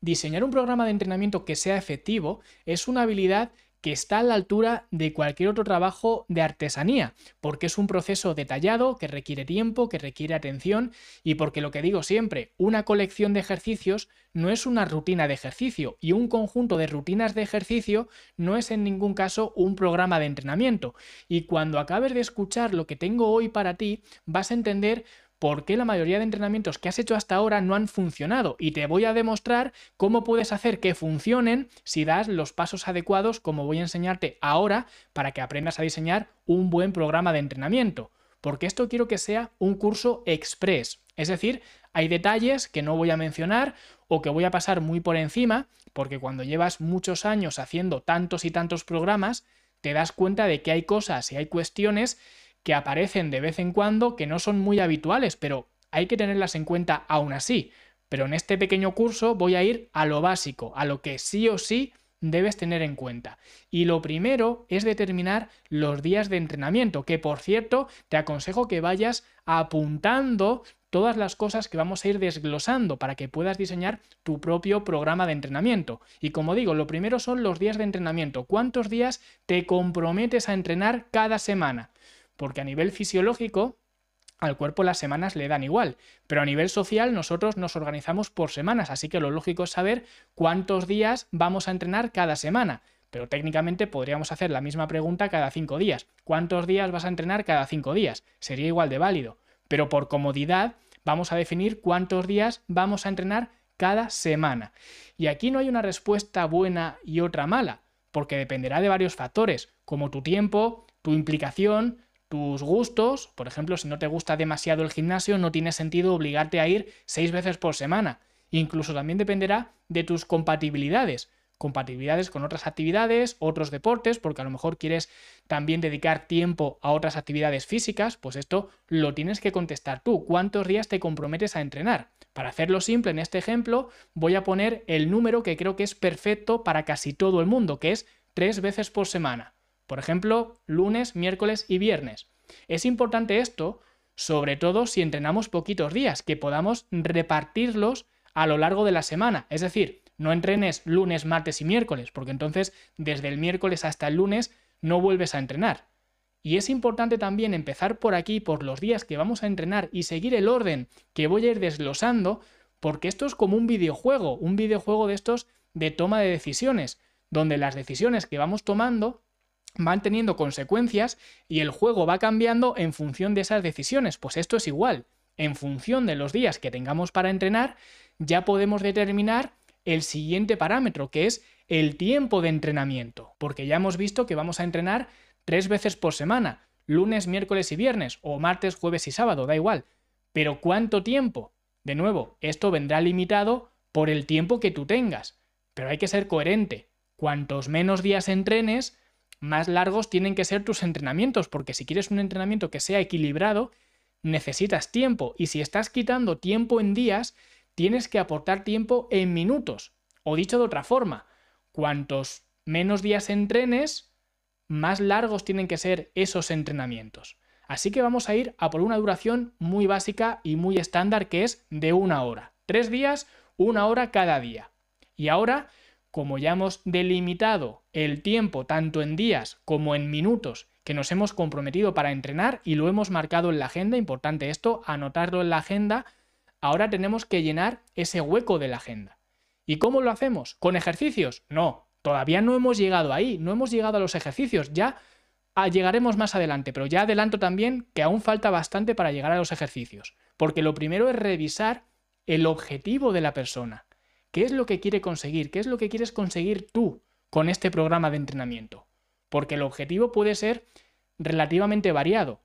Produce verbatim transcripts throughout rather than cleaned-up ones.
diseñar un programa de entrenamiento que sea efectivo es una habilidad que está a la altura de cualquier otro trabajo de artesanía, porque es un proceso detallado que requiere tiempo, que requiere atención y porque lo que digo siempre, una colección de ejercicios no es una rutina de ejercicio y un conjunto de rutinas de ejercicio no es en ningún caso un programa de entrenamiento. Y cuando acabes de escuchar lo que tengo hoy para ti, vas a entender por qué la mayoría de entrenamientos que has hecho hasta ahora no han funcionado y te voy a demostrar cómo puedes hacer que funcionen si das los pasos adecuados como voy a enseñarte ahora para que aprendas a diseñar un buen programa de entrenamiento. Porque esto quiero que sea un curso express, es decir, hay detalles que no voy a mencionar o que voy a pasar muy por encima porque cuando llevas muchos años haciendo tantos y tantos programas te das cuenta de que hay cosas y hay cuestiones que aparecen de vez en cuando que no son muy habituales, pero hay que tenerlas en cuenta aún así. Pero en este pequeño curso voy a ir a lo básico, a lo que sí o sí debes tener en cuenta. Y lo primero es determinar los días de entrenamiento, que por cierto te aconsejo que vayas apuntando todas las cosas que vamos a ir desglosando para que puedas diseñar tu propio programa de entrenamiento. Y como digo, lo primero son los días de entrenamiento. ¿Cuántos días te comprometes a entrenar cada semana? Porque a nivel fisiológico al cuerpo las semanas le dan igual, pero a nivel social nosotros nos organizamos por semanas, así que lo lógico es saber cuántos días vamos a entrenar cada semana. Pero técnicamente podríamos hacer la misma pregunta cada cinco días. ¿Cuántos días vas a entrenar cada cinco días? Sería igual de válido. Pero por comodidad vamos a definir cuántos días vamos a entrenar cada semana. Y aquí no hay una respuesta buena y otra mala, porque dependerá de varios factores, como tu tiempo, tu implicación, tus gustos. Por ejemplo, si no te gusta demasiado el gimnasio, no tiene sentido obligarte a ir seis veces por semana. Incluso también dependerá de tus compatibilidades. Compatibilidades con otras actividades, otros deportes, porque a lo mejor quieres también dedicar tiempo a otras actividades físicas, pues esto lo tienes que contestar tú. ¿Cuántos días te comprometes a entrenar? Para hacerlo simple en este ejemplo, voy a poner el número que creo que es perfecto para casi todo el mundo, que es tres veces por semana. Por ejemplo, lunes, miércoles y viernes. Es importante esto, sobre todo si entrenamos poquitos días, que podamos repartirlos a lo largo de la semana. Es decir, no entrenes lunes, martes y miércoles, porque entonces desde el miércoles hasta el lunes no vuelves a entrenar. Y es importante también empezar por aquí, por los días que vamos a entrenar y seguir el orden que voy a ir desglosando, porque esto es como un videojuego, un videojuego de estos de toma de decisiones, donde las decisiones que vamos tomando van teniendo consecuencias y el juego va cambiando en función de esas decisiones. Pues esto es igual. En función de los días que tengamos para entrenar, ya podemos determinar el siguiente parámetro, que es el tiempo de entrenamiento. Porque ya hemos visto que vamos a entrenar tres veces por semana, lunes, miércoles y viernes, o martes, jueves y sábado, da igual. Pero ¿cuánto tiempo? De nuevo, esto vendrá limitado por el tiempo que tú tengas. Pero hay que ser coherente. Cuantos menos días entrenes, más largos tienen que ser tus entrenamientos, porque si quieres un entrenamiento que sea equilibrado, necesitas tiempo, y si estás quitando tiempo en días, tienes que aportar tiempo en minutos. O dicho de otra forma, cuantos menos días entrenes, más largos tienen que ser esos entrenamientos. Así que vamos a ir a por una duración muy básica y muy estándar, que es de una hora. Tres días, una hora cada día. Y ahora, como ya hemos delimitado el tiempo tanto en días como en minutos que nos hemos comprometido para entrenar y lo hemos marcado en la agenda, importante esto, anotarlo en la agenda, ahora tenemos que llenar ese hueco de la agenda. ¿Y cómo lo hacemos? ¿Con ejercicios? No, todavía no hemos llegado ahí, no hemos llegado a los ejercicios, ya llegaremos más adelante, pero ya adelanto también que aún falta bastante para llegar a los ejercicios, porque lo primero es revisar el objetivo de la persona. ¿Qué es lo que quiere conseguir? ¿Qué es lo que quieres conseguir tú con este programa de entrenamiento? Porque el objetivo puede ser relativamente variado.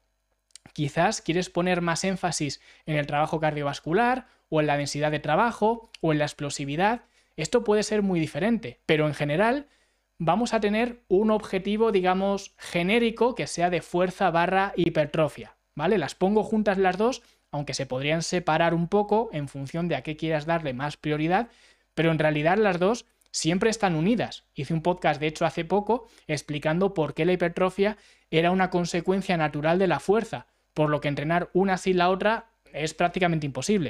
Quizás quieres poner más énfasis en el trabajo cardiovascular, o en la densidad de trabajo, o en la explosividad. Esto puede ser muy diferente, pero en general vamos a tener un objetivo, digamos, genérico que sea de fuerza barra hipertrofia, ¿vale? Las pongo juntas las dos, aunque se podrían separar un poco en función de a qué quieras darle más prioridad, pero en realidad las dos siempre están unidas. Hice un podcast, de hecho, hace poco, explicando por qué la hipertrofia era una consecuencia natural de la fuerza, por lo que entrenar una sin la otra es prácticamente imposible.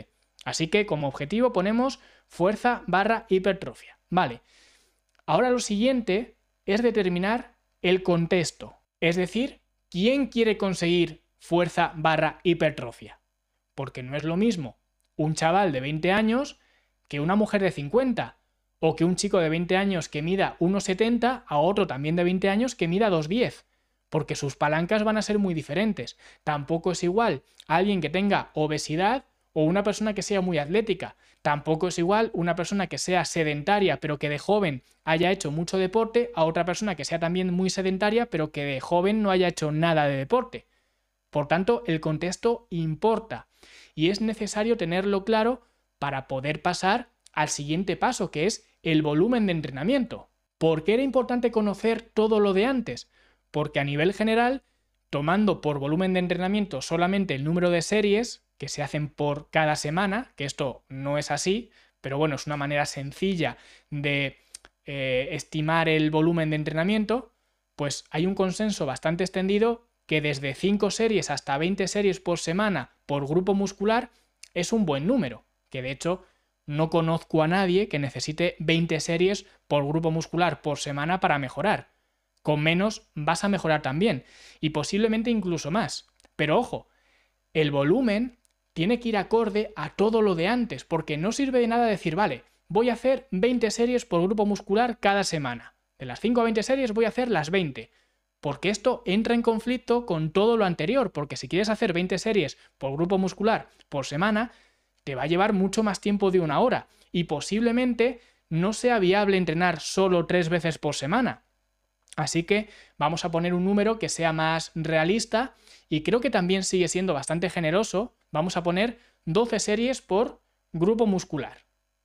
Así que como objetivo ponemos fuerza barra hipertrofia. Vale. Ahora lo siguiente es determinar el contexto, es decir, quién quiere conseguir fuerza barra hipertrofia. Porque no es lo mismo un chaval de veinte años que una mujer de cincuenta, o que un chico de veinte años que mida uno setenta a otro también de veinte años que mida dos diez, porque sus palancas van a ser muy diferentes. Tampoco es igual alguien que tenga obesidad o una persona que sea muy atlética. Tampoco es igual una persona que sea sedentaria pero que de joven haya hecho mucho deporte a otra persona que sea también muy sedentaria pero que de joven no haya hecho nada de deporte. Por tanto, el contexto importa y es necesario tenerlo claro para poder pasar al siguiente paso, que es el volumen de entrenamiento. ¿Por qué era importante conocer todo lo de antes? Porque a nivel general, tomando por volumen de entrenamiento solamente el número de series que se hacen por cada semana, que esto no es así, pero bueno, es una manera sencilla de eh, estimar el volumen de entrenamiento, pues hay un consenso bastante extendido que desde cinco series hasta veinte series por semana por grupo muscular es un buen número, que de hecho no conozco a nadie que necesite veinte series por grupo muscular por semana para mejorar. Con menos vas a mejorar también, y posiblemente incluso más. Pero ojo, el volumen tiene que ir acorde a todo lo de antes, porque no sirve de nada decir, vale, voy a hacer veinte series por grupo muscular cada semana. De las cinco a veinte series voy a hacer las veinte. Porque esto entra en conflicto con todo lo anterior, porque si quieres hacer veinte series por grupo muscular por semana, te va a llevar mucho más tiempo de una hora y posiblemente no sea viable entrenar solo tres veces por semana. Así que vamos a poner un número que sea más realista y creo que también sigue siendo bastante generoso. Vamos a poner doce series por grupo muscular.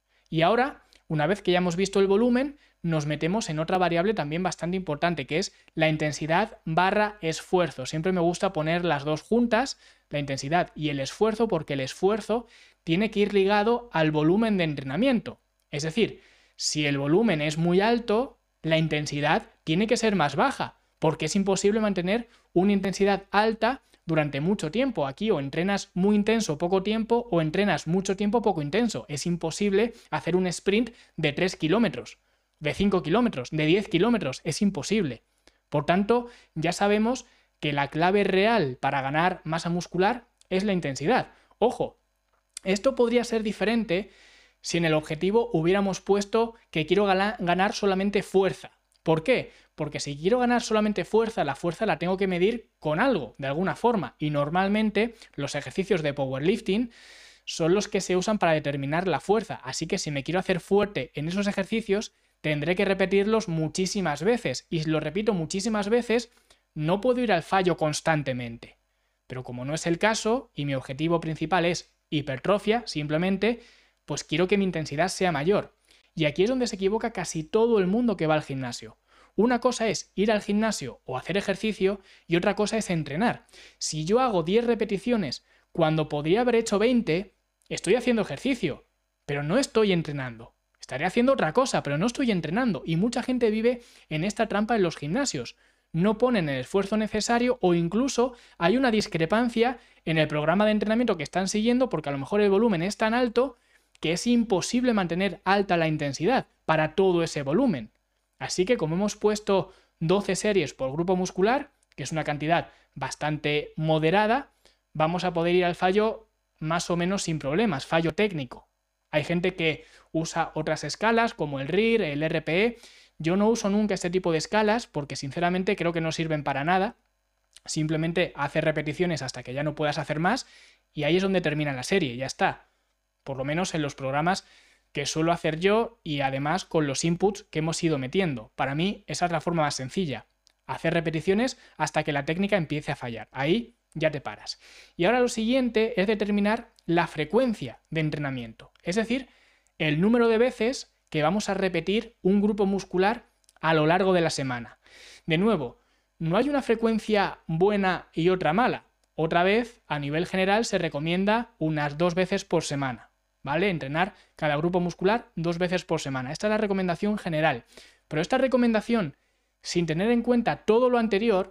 Y ahora, una vez que ya hemos visto el volumen, nos metemos en otra variable también bastante importante, que es la intensidad barra esfuerzo. Siempre me gusta poner las dos juntas, la intensidad y el esfuerzo, porque el esfuerzo tiene que ir ligado al volumen de entrenamiento. Es decir, si el volumen es muy alto, la intensidad tiene que ser más baja, porque es imposible mantener una intensidad alta durante mucho tiempo. Aquí o entrenas muy intenso poco tiempo o entrenas mucho tiempo poco intenso. Es imposible hacer un sprint de tres kilómetros, de cinco kilómetros, de diez kilómetros. Es imposible. Por tanto, ya sabemos que la clave real para ganar masa muscular es la intensidad. Ojo, esto podría ser diferente si en el objetivo hubiéramos puesto que quiero ganar solamente fuerza. ¿Por qué? Porque si quiero ganar solamente fuerza, la fuerza la tengo que medir con algo, de alguna forma. Y normalmente los ejercicios de powerlifting son los que se usan para determinar la fuerza. Así que si me quiero hacer fuerte en esos ejercicios, tendré que repetirlos muchísimas veces. Y si lo repito muchísimas veces, no puedo ir al fallo constantemente. Pero como no es el caso, y mi objetivo principal es hipertrofia, simplemente, pues quiero que mi intensidad sea mayor. Y aquí es donde se equivoca casi todo el mundo que va al gimnasio. Una cosa es ir al gimnasio o hacer ejercicio y otra cosa es entrenar. Si yo hago diez repeticiones cuando podría haber hecho veinte, estoy haciendo ejercicio, pero no estoy entrenando. Estaré haciendo otra cosa, pero no estoy entrenando. Y mucha gente vive en esta trampa en los gimnasios. No ponen el esfuerzo necesario o incluso hay una discrepancia en el programa de entrenamiento que están siguiendo porque a lo mejor el volumen es tan alto que es imposible mantener alta la intensidad para todo ese volumen. Así que como hemos puesto doce series por grupo muscular, que es una cantidad bastante moderada, vamos a poder ir al fallo más o menos sin problemas, fallo técnico. Hay gente que usa otras escalas como el R I R, el R P E. Yo no uso nunca este tipo de escalas porque sinceramente creo que no sirven para nada. Simplemente haces repeticiones hasta que ya no puedas hacer más y ahí es donde termina la serie, ya está. Por lo menos en los programas que suelo hacer yo y además con los inputs que hemos ido metiendo. Para mí esa es la forma más sencilla. Hacer repeticiones hasta que la técnica empiece a fallar. Ahí ya te paras. Y ahora lo siguiente es determinar la frecuencia de entrenamiento. Es decir, el número de veces que vamos a repetir un grupo muscular a lo largo de la semana. De nuevo, no hay una frecuencia buena y otra mala. Otra vez, a nivel general, se recomienda unas dos veces por semana. ¿Vale? Entrenar cada grupo muscular dos veces por semana. Esta es la recomendación general. Pero esta recomendación, sin tener en cuenta todo lo anterior,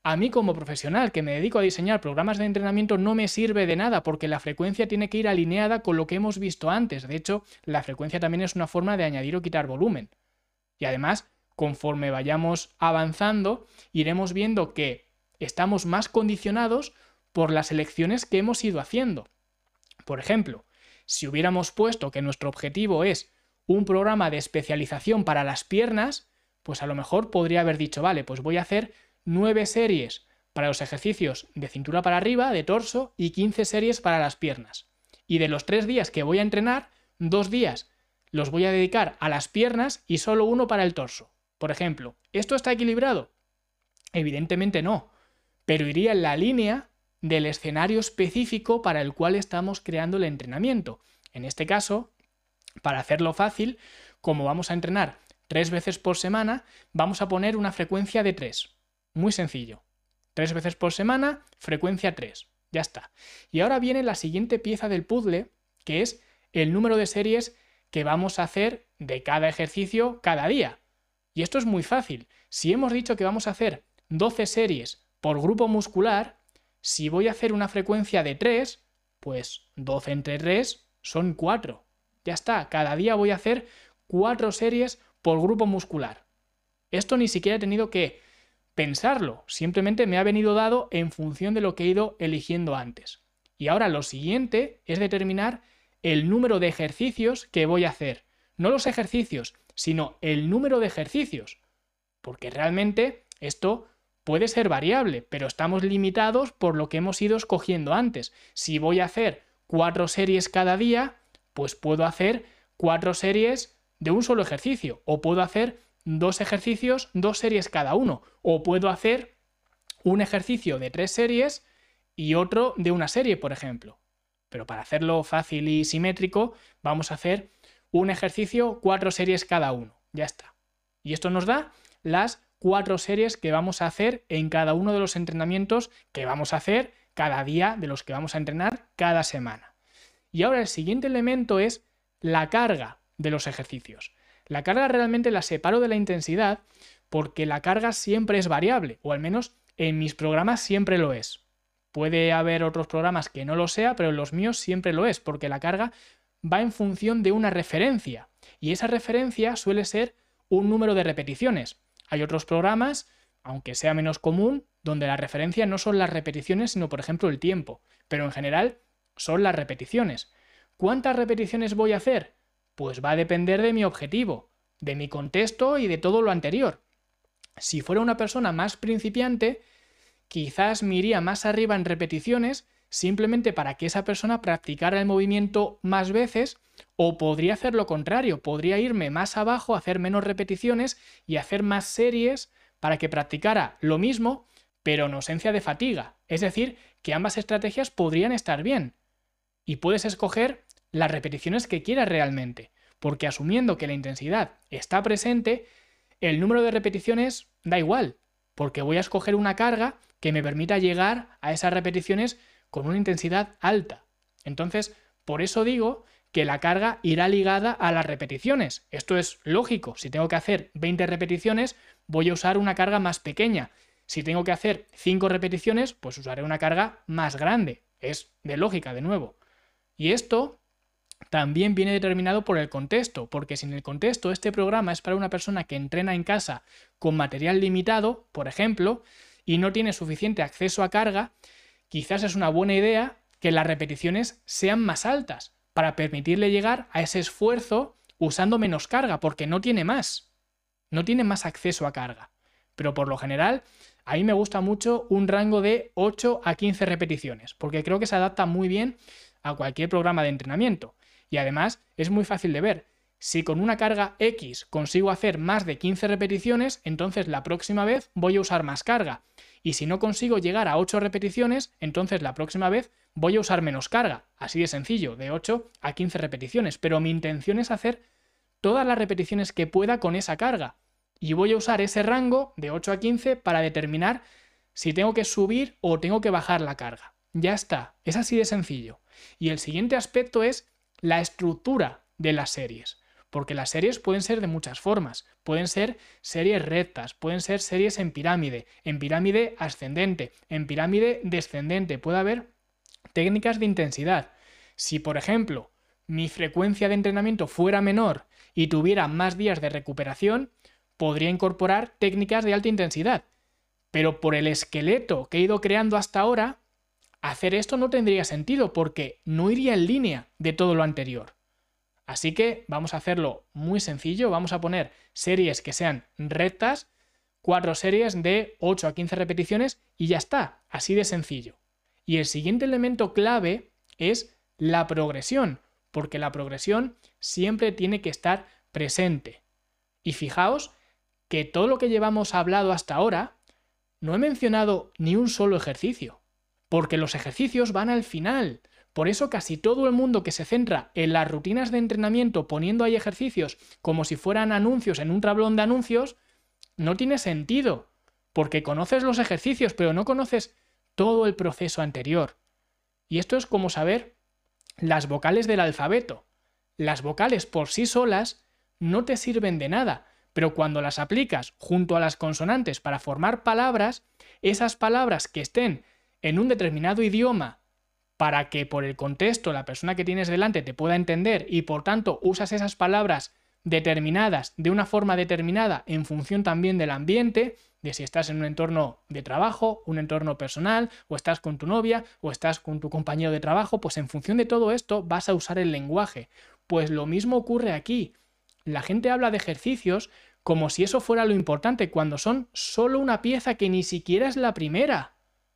A mí como profesional que me dedico a diseñar programas de entrenamiento no me sirve de nada porque la frecuencia tiene que ir alineada con lo que hemos visto antes. De hecho, la frecuencia también es una forma de añadir o quitar volumen. Y además, conforme vayamos avanzando, iremos viendo que estamos más condicionados por las elecciones que hemos ido haciendo. Por ejemplo, si hubiéramos puesto que nuestro objetivo es un programa de especialización para las piernas, pues a lo mejor podría haber dicho, vale, pues voy a hacer nueve series para los ejercicios de cintura para arriba, de torso, y quince series para las piernas. Y de los tres días que voy a entrenar, dos días los voy a dedicar a las piernas y solo uno para el torso. Por ejemplo, ¿esto está equilibrado? Evidentemente no, pero iría en la línea del escenario específico para el cual estamos creando el entrenamiento. En este caso, para hacerlo fácil, como vamos a entrenar tres veces por semana, vamos a poner una frecuencia de tres. Muy sencillo. Tres veces por semana, frecuencia tres. Ya está. Y ahora viene la siguiente pieza del puzzle, que es el número de series que vamos a hacer de cada ejercicio cada día. Y esto es muy fácil. Si hemos dicho que vamos a hacer doce series por grupo muscular, si voy a hacer una frecuencia de tres, pues doce entre tres son cuatro. Ya está. Cada día voy a hacer cuatro series por grupo muscular. Esto ni siquiera he tenido que pensarlo, simplemente me ha venido dado en función de lo que he ido eligiendo antes. Y ahora lo siguiente es determinar el número de ejercicios que voy a hacer. No los ejercicios, sino el número de ejercicios. Porque realmente esto puede ser variable, pero estamos limitados por lo que hemos ido escogiendo antes. Si voy a hacer cuatro series cada día, pues puedo hacer cuatro series de un solo ejercicio, o puedo hacer dos ejercicios, dos series cada uno, o puedo hacer un ejercicio de tres series y otro de una serie, por ejemplo. Pero para hacerlo fácil y simétrico, vamos a hacer un ejercicio, cuatro series cada uno. Ya está. Y esto nos da las cuatro series que vamos a hacer en cada uno de los entrenamientos que vamos a hacer cada día de los que vamos a entrenar cada semana. Y ahora el siguiente elemento es la carga de los ejercicios. La carga realmente la separo de la intensidad porque la carga siempre es variable, o al menos en mis programas siempre lo es. Puede haber otros programas que no lo sea, pero en los míos siempre lo es, porque la carga va en función de una referencia, y esa referencia suele ser un número de repeticiones. Hay otros programas, aunque sea menos común, donde la referencia no son las repeticiones, sino por ejemplo el tiempo, pero en general son las repeticiones. ¿Cuántas repeticiones voy a hacer? Pues va a depender de mi objetivo, de mi contexto y de todo lo anterior. Si fuera una persona más principiante, quizás me iría más arriba en repeticiones simplemente para que esa persona practicara el movimiento más veces, o podría hacer lo contrario, podría irme más abajo, hacer menos repeticiones y hacer más series para que practicara lo mismo, pero en ausencia de fatiga. Es decir, que ambas estrategias podrían estar bien. Y puedes escoger las repeticiones que quieras realmente, porque asumiendo que la intensidad está presente, el número de repeticiones da igual, porque voy a escoger una carga que me permita llegar a esas repeticiones con una intensidad alta. Entonces, por eso digo que la carga irá ligada a las repeticiones. Esto es lógico. Si tengo que hacer veinte repeticiones, voy a usar una carga más pequeña. Si tengo que hacer cinco repeticiones, pues usaré una carga más grande. Es de lógica, de nuevo. Y esto también viene determinado por el contexto, porque si en el contexto este programa es para una persona que entrena en casa con material limitado, por ejemplo, y no tiene suficiente acceso a carga, quizás es una buena idea que las repeticiones sean más altas para permitirle llegar a ese esfuerzo usando menos carga, porque no tiene más, no tiene más acceso a carga. Pero por lo general, a mí me gusta mucho un rango de ocho a quince repeticiones, porque creo que se adapta muy bien a cualquier programa de entrenamiento. Y además es muy fácil de ver. Si con una carga X consigo hacer más de quince repeticiones, entonces la próxima vez voy a usar más carga. Y si no consigo llegar a ocho repeticiones, entonces la próxima vez voy a usar menos carga. Así de sencillo, de ocho a quince repeticiones. Pero mi intención es hacer todas las repeticiones que pueda con esa carga. Y voy a usar ese rango de ocho a quince para determinar si tengo que subir o tengo que bajar la carga. Ya está, es así de sencillo. Y el siguiente aspecto es la estructura de las series. porque las series pueden ser de muchas formas. Pueden ser series rectas, pueden ser series en pirámide, en pirámide ascendente, en pirámide descendente. Puede haber técnicas de intensidad. Si, por ejemplo, mi frecuencia de entrenamiento fuera menor y tuviera más días de recuperación, podría incorporar técnicas de alta intensidad. Pero por el esqueleto que he ido creando hasta ahora, hacer esto no tendría sentido porque no iría en línea de todo lo anterior. Así que vamos a hacerlo muy sencillo, vamos a poner series que sean rectas, cuatro series de ocho a quince repeticiones y ya está, así de sencillo. Y el siguiente elemento clave es la progresión, porque la progresión siempre tiene que estar presente. Y fijaos que todo lo que llevamos hablado hasta ahora, no he mencionado ni un solo ejercicio, porque los ejercicios van al final. Por eso casi todo el mundo que se centra en las rutinas de entrenamiento poniendo ahí ejercicios como si fueran anuncios en un tablón de anuncios, no tiene sentido, porque conoces los ejercicios pero no conoces todo el proceso anterior. Y esto es como saber las vocales del alfabeto. Las vocales por sí solas no te sirven de nada, pero cuando las aplicas junto a las consonantes para formar palabras, esas palabras que estén en un determinado idioma para que por el contexto la persona que tienes delante te pueda entender y por tanto usas esas palabras determinadas de una forma determinada en función también del ambiente, de si estás en un entorno de trabajo, un entorno personal, o estás con tu novia, o estás con tu compañero de trabajo, pues en función de todo esto vas a usar el lenguaje. Pues lo mismo ocurre aquí. La gente habla de ejercicios como si eso fuera lo importante, cuando son solo una pieza que ni siquiera es la primera.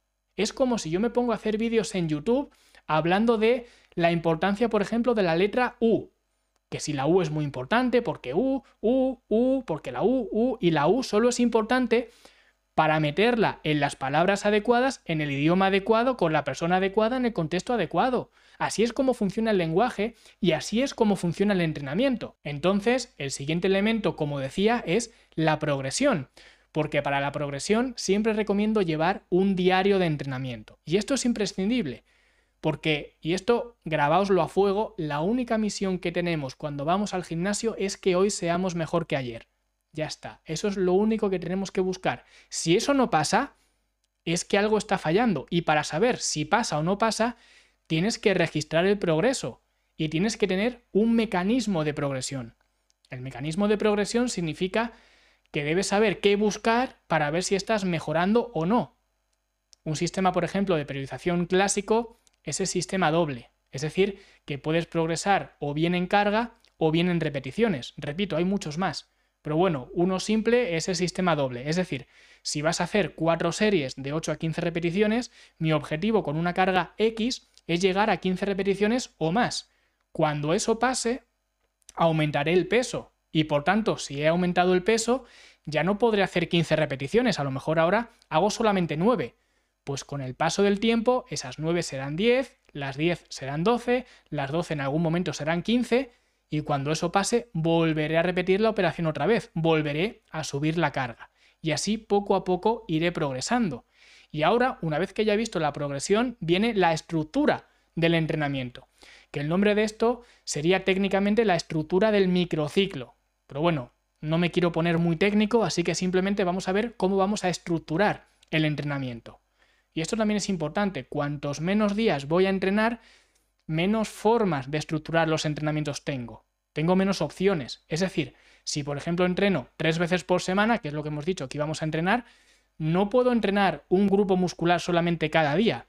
Es como si yo me pongo a hacer vídeos en YouTube hablando de la importancia, por ejemplo, de la letra U. Que si la U es muy importante, porque U, U, U, porque la U, U, y la U solo es importante para meterla en las palabras adecuadas, en el idioma adecuado, con la persona adecuada, en el contexto adecuado. Así es como funciona el lenguaje y así es como funciona el entrenamiento. Entonces, el siguiente elemento, como decía, es la progresión. Porque para la progresión siempre recomiendo llevar un diario de entrenamiento. Y esto es imprescindible, porque, y esto grabáoslo a fuego, la única misión que tenemos cuando vamos al gimnasio es que hoy seamos mejor que ayer. Ya está, eso es lo único que tenemos que buscar. Si eso no pasa, es que algo está fallando. Y para saber si pasa o no pasa, tienes que registrar el progreso y tienes que tener un mecanismo de progresión. El mecanismo de progresión significa que debes saber qué buscar para ver si estás mejorando o no. Un sistema, por ejemplo, de periodización clásico es el sistema doble, es decir, que puedes progresar o bien en carga o bien en repeticiones. Repito, hay muchos más, pero bueno, uno simple es el sistema doble, es decir, si vas a hacer cuatro series de ocho a quince repeticiones, mi objetivo con una carga X es llegar a quince repeticiones o más. Cuando eso pase, aumentaré el peso. Y por tanto, si he aumentado el peso, ya no podré hacer quince repeticiones, a lo mejor ahora hago solamente nueve. Pues con el paso del tiempo, esas nueve serán diez, las diez serán doce, las doce en algún momento serán quince, y cuando eso pase, volveré a repetir la operación otra vez, volveré a subir la carga. Y así poco a poco iré progresando. Y ahora, una vez que ya he visto la progresión, viene la estructura del entrenamiento, que el nombre de esto sería técnicamente la estructura del microciclo. Pero bueno, no me quiero poner muy técnico, así que simplemente vamos a ver cómo vamos a estructurar el entrenamiento. Y esto también es importante, cuantos menos días voy a entrenar, menos formas de estructurar los entrenamientos tengo. Tengo menos opciones. Es decir, si por ejemplo entreno tres veces por semana, que es lo que hemos dicho que íbamos a entrenar, no puedo entrenar un grupo muscular solamente cada día.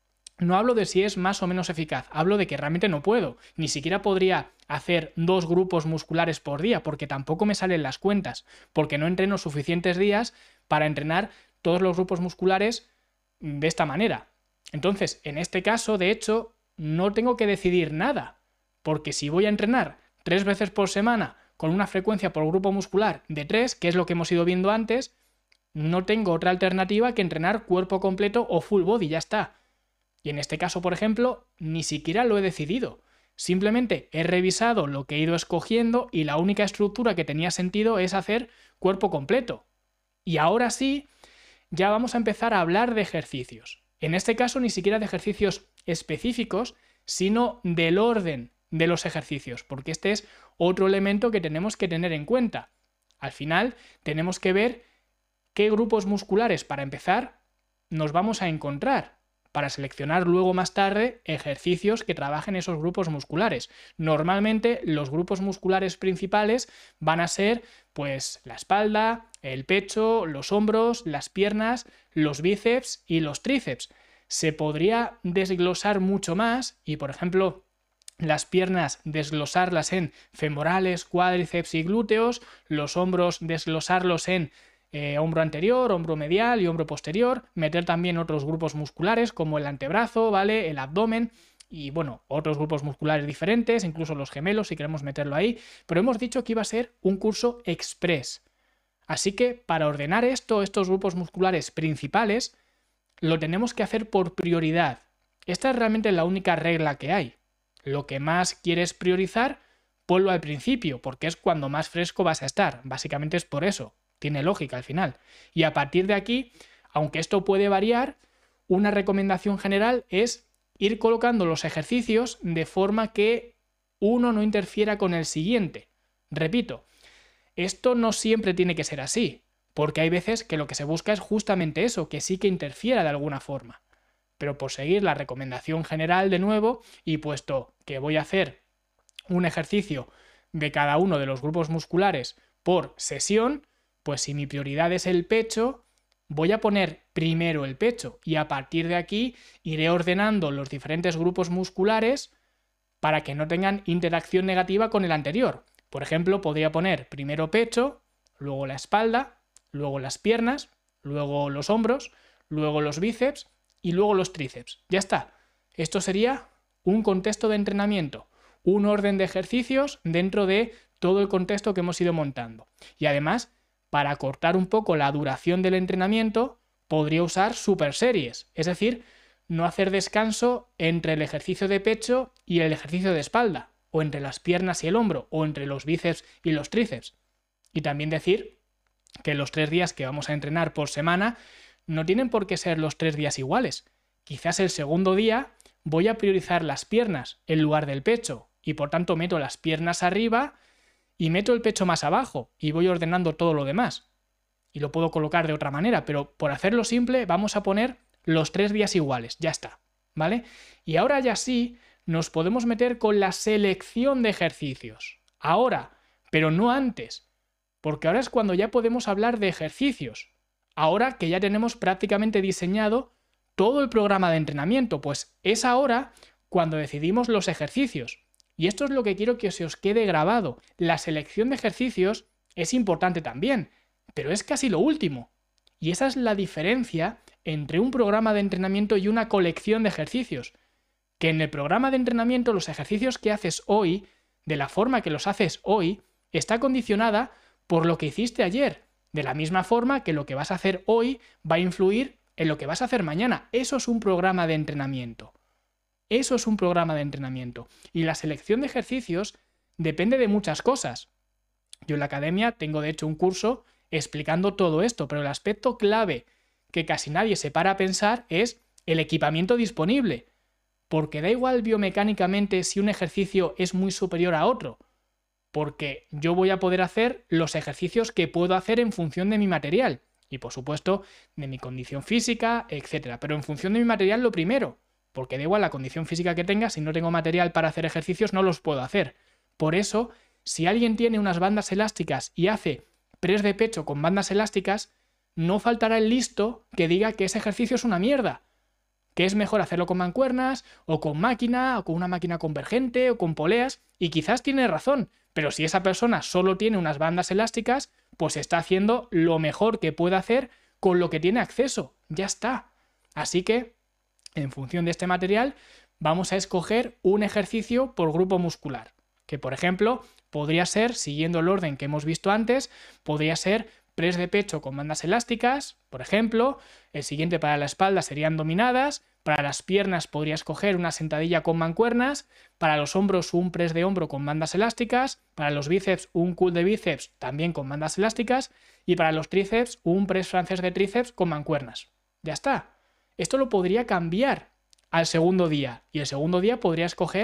No hablo de si es más o menos eficaz, hablo de que realmente no puedo. Ni siquiera podría hacer dos grupos musculares por día, porque tampoco me salen las cuentas, porque no entreno suficientes días para entrenar todos los grupos musculares de esta manera. Entonces, en este caso, de hecho, no tengo que decidir nada, porque si voy a entrenar tres veces por semana con una frecuencia por grupo muscular de tres, que es lo que hemos ido viendo antes, no tengo otra alternativa que entrenar cuerpo completo o full body, ya está. Y en este caso, por ejemplo, ni siquiera lo he decidido. Simplemente he revisado lo que he ido escogiendo y la única estructura que tenía sentido es hacer cuerpo completo. Y ahora sí, ya vamos a empezar a hablar de ejercicios. En este caso, ni siquiera de ejercicios específicos, sino del orden de los ejercicios, porque este es otro elemento que tenemos que tener en cuenta. Al final tenemos que ver qué grupos musculares, para empezar, nos vamos a encontrar para seleccionar luego más tarde ejercicios que trabajen esos grupos musculares. Normalmente los grupos musculares principales van a ser pues la espalda, el pecho, los hombros, las piernas, los bíceps y los tríceps. Se podría desglosar mucho más y, por ejemplo, las piernas desglosarlas en femorales, cuádriceps y glúteos, los hombros desglosarlos en Eh, hombro anterior, hombro medial y hombro posterior, meter también otros grupos musculares como el antebrazo, ¿vale? El abdomen y, bueno, otros grupos musculares diferentes, incluso los gemelos si queremos meterlo ahí, pero hemos dicho que iba a ser un curso express. Así que para ordenar esto, estos grupos musculares principales, lo tenemos que hacer por prioridad. Esta es realmente la única regla que hay. Lo que más quieres priorizar, ponlo al principio, porque es cuando más fresco vas a estar. Básicamente es por eso. Tiene lógica al final. Y a partir de aquí, aunque esto puede variar, una recomendación general es ir colocando los ejercicios de forma que uno no interfiera con el siguiente. Repito, esto no siempre tiene que ser así, porque hay veces que lo que se busca es justamente eso, que sí que interfiera de alguna forma. Pero por seguir la recomendación general de nuevo, y puesto que voy a hacer un ejercicio de cada uno de los grupos musculares por sesión, pues si mi prioridad es el pecho, voy a poner primero el pecho y a partir de aquí iré ordenando los diferentes grupos musculares para que no tengan interacción negativa con el anterior. Por ejemplo, podría poner primero pecho, luego la espalda, luego las piernas, luego los hombros, luego los bíceps y luego los tríceps. Ya está. Esto sería un contexto de entrenamiento, un orden de ejercicios dentro de todo el contexto que hemos ido montando. Y además, para acortar un poco la duración del entrenamiento, podría usar superseries, es decir, no hacer descanso entre el ejercicio de pecho y el ejercicio de espalda, o entre las piernas y el hombro, o entre los bíceps y los tríceps. Y también decir que los tres días que vamos a entrenar por semana no tienen por qué ser los tres días iguales. Quizás el segundo día voy a priorizar las piernas en lugar del pecho, y por tanto meto las piernas arriba y meto el pecho más abajo y voy ordenando todo lo demás. Y lo puedo colocar de otra manera, pero por hacerlo simple vamos a poner los tres días iguales, ya está, ¿vale? Y ahora ya sí nos podemos meter con la selección de ejercicios. Ahora, pero no antes, porque ahora es cuando ya podemos hablar de ejercicios. Ahora que ya tenemos prácticamente diseñado todo el programa de entrenamiento, pues es ahora cuando decidimos los ejercicios. Y esto es lo que quiero que se os quede grabado. La selección de ejercicios es importante también, pero es casi lo último. Y esa es la diferencia entre un programa de entrenamiento y una colección de ejercicios. Que en el programa de entrenamiento los ejercicios que haces hoy, de la forma que los haces hoy, está condicionada por lo que hiciste ayer. De la misma forma que lo que vas a hacer hoy va a influir en lo que vas a hacer mañana. Eso es un programa de entrenamiento. Eso es un programa de entrenamiento. Y la selección de ejercicios depende de muchas cosas. Yo en la academia tengo de hecho un curso explicando todo esto, pero el aspecto clave que casi nadie se para a pensar es el equipamiento disponible. Porque da igual biomecánicamente si un ejercicio es muy superior a otro. Porque yo voy a poder hacer los ejercicios que puedo hacer en función de mi material. Y por supuesto de mi condición física, etcétera. Pero en función de mi material lo primero. Porque da igual la condición física que tenga, si no tengo material para hacer ejercicios no los puedo hacer. Por eso, si alguien tiene unas bandas elásticas y hace press de pecho con bandas elásticas, no faltará el listo que diga que ese ejercicio es una mierda. Que es mejor hacerlo con mancuernas, o con máquina, o con una máquina convergente, o con poleas, y quizás tiene razón, pero si esa persona solo tiene unas bandas elásticas, pues está haciendo lo mejor que puede hacer con lo que tiene acceso. Ya está. Así que, en función de este material, vamos a escoger un ejercicio por grupo muscular. Que, por ejemplo, podría ser, siguiendo el orden que hemos visto antes, podría ser press de pecho con bandas elásticas, por ejemplo. El siguiente para la espalda serían dominadas. Para las piernas podría escoger una sentadilla con mancuernas. Para los hombros un press de hombro con bandas elásticas. Para los bíceps un curl de bíceps también con bandas elásticas. Y para los tríceps un press francés de tríceps con mancuernas. Ya está. Esto lo podría cambiar al segundo día. Y el segundo día podría escoger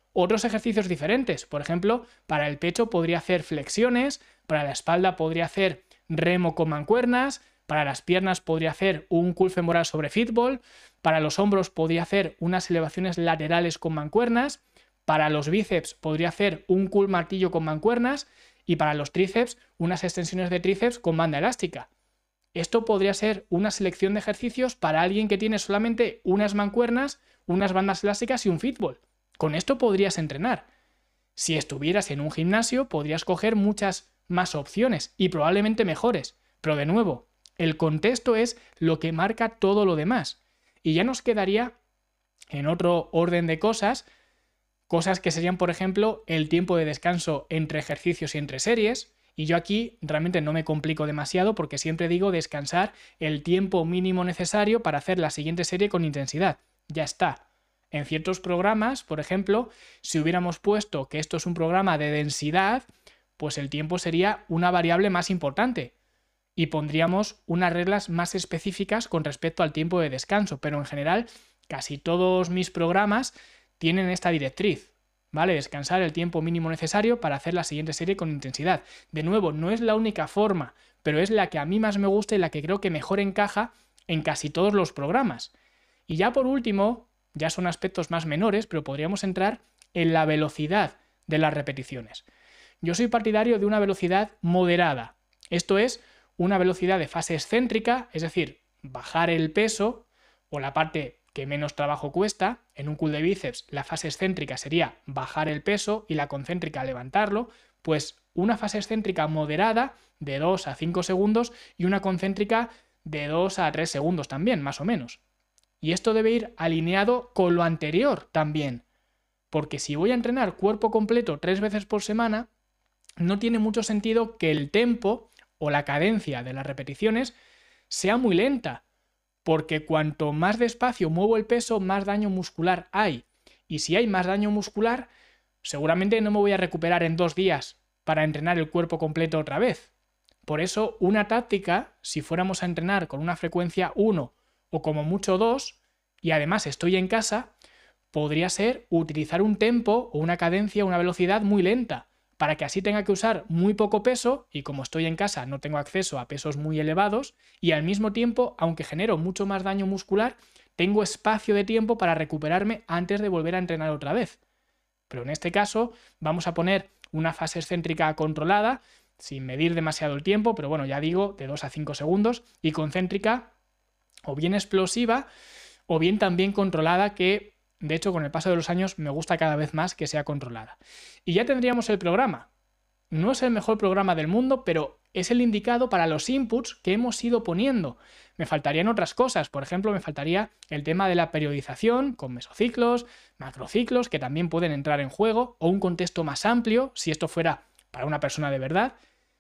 otros ejercicios diferentes. Por ejemplo, para el pecho podría hacer flexiones, para la espalda podría hacer remo con mancuernas, para las piernas podría hacer un curl femoral sobre fitball, para los hombros podría hacer unas elevaciones laterales con mancuernas, para los bíceps podría hacer un curl martillo con mancuernas y para los tríceps unas extensiones de tríceps con banda elástica. Esto podría ser una selección de ejercicios para alguien que tiene solamente unas mancuernas, unas bandas elásticas y un fitball. Con esto podrías entrenar. Si estuvieras en un gimnasio, podrías coger muchas más opciones y probablemente mejores. Pero de nuevo, el contexto es lo que marca todo lo demás. Y ya nos quedaría, en otro orden de cosas, cosas que serían, por ejemplo, el tiempo de descanso entre ejercicios y entre series. Y yo aquí realmente no me complico demasiado porque siempre digo descansar el tiempo mínimo necesario para hacer la siguiente serie con intensidad. Ya está. En ciertos programas, por ejemplo, si hubiéramos puesto que esto es un programa de densidad, pues el tiempo sería una variable más importante y pondríamos unas reglas más específicas con respecto al tiempo de descanso. Pero en general, casi todos mis programas tienen esta directriz. ¿Vale? Descansar el tiempo mínimo necesario para hacer la siguiente serie con intensidad. De nuevo, no es la única forma, pero es la que a mí más me gusta y la que creo que mejor encaja en casi todos los programas. Y ya por último, ya son aspectos más menores, pero podríamos entrar en la velocidad de las repeticiones. Yo soy partidario de una velocidad moderada. Esto es una velocidad de fase excéntrica, es decir, bajar el peso o la parte que menos trabajo cuesta. En un curl de bíceps la fase excéntrica sería bajar el peso y la concéntrica levantarlo, pues una fase excéntrica moderada de dos a cinco segundos y una concéntrica de dos a tres segundos también, más o menos. Y esto debe ir alineado con lo anterior también, porque si voy a entrenar cuerpo completo tres veces por semana, no tiene mucho sentido que el tempo o la cadencia de las repeticiones sea muy lenta, porque cuanto más despacio muevo el peso, más daño muscular hay. Y si hay más daño muscular, seguramente no me voy a recuperar en dos días para entrenar el cuerpo completo otra vez. Por eso, una táctica, si fuéramos a entrenar con una frecuencia uno o como mucho dos, y además estoy en casa, podría ser utilizar un tempo o una cadencia, una velocidad muy lenta, para que así tenga que usar muy poco peso y como estoy en casa no tengo acceso a pesos muy elevados y al mismo tiempo, aunque genero mucho más daño muscular, tengo espacio de tiempo para recuperarme antes de volver a entrenar otra vez. Pero en este caso vamos a poner una fase excéntrica controlada, sin medir demasiado el tiempo, pero bueno, ya digo, de dos a cinco segundos, y concéntrica o bien explosiva o bien también controlada, que de hecho, con el paso de los años me gusta cada vez más que sea controlada. Y ya tendríamos el programa. No es el mejor programa del mundo, pero es el indicado para los inputs que hemos ido poniendo. Me faltarían otras cosas. Por ejemplo, me faltaría el tema de la periodización con mesociclos, macrociclos, que también pueden entrar en juego, o un contexto más amplio, si esto fuera para una persona de verdad.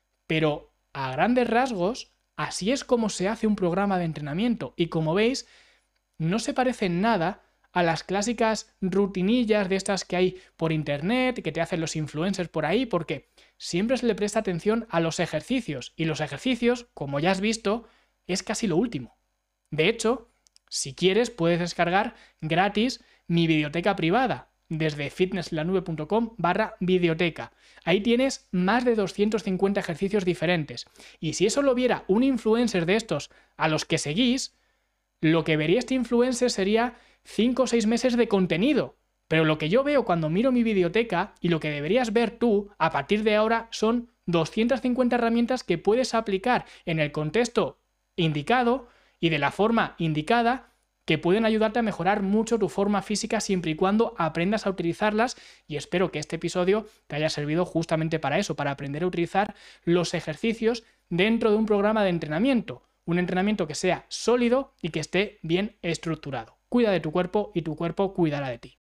Pero a grandes rasgos, así es como se hace un programa de entrenamiento. Y como veis, no se parece en nada a las clásicas rutinillas de estas que hay por internet y que te hacen los influencers por ahí, porque siempre se le presta atención a los ejercicios y los ejercicios, como ya has visto, es casi lo último. De hecho, si quieres puedes descargar gratis mi biblioteca privada desde fitnesslanube punto com barra biblioteca. Ahí tienes más de doscientos cincuenta ejercicios diferentes y si eso lo viera un influencer de estos a los que seguís, lo que vería este influencer sería cinco o seis meses de contenido. Pero lo que yo veo cuando miro mi biblioteca y lo que deberías ver tú a partir de ahora son doscientas cincuenta herramientas que puedes aplicar en el contexto indicado y de la forma indicada que pueden ayudarte a mejorar mucho tu forma física siempre y cuando aprendas a utilizarlas y espero que este episodio te haya servido justamente para eso, para aprender a utilizar los ejercicios dentro de un programa de entrenamiento. Un entrenamiento que sea sólido y que esté bien estructurado. Cuida de tu cuerpo y tu cuerpo cuidará de ti.